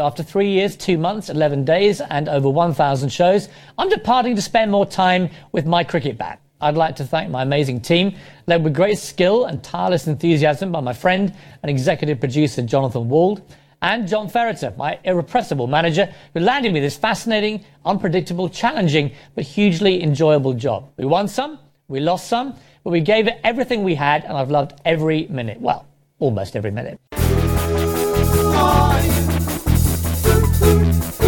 After 3 years, 2 months, 11 days, and over 1,000 shows, I'm departing to spend more time with my cricket bat. I'd like to thank my amazing team, led with great skill and tireless enthusiasm by my friend and executive producer Jonathan Wald, and John Ferreter, my irrepressible manager, who landed me this fascinating, unpredictable, challenging, but hugely enjoyable job. We won some, we lost some, but we gave it everything we had, and I've loved every minute. Well, almost every minute.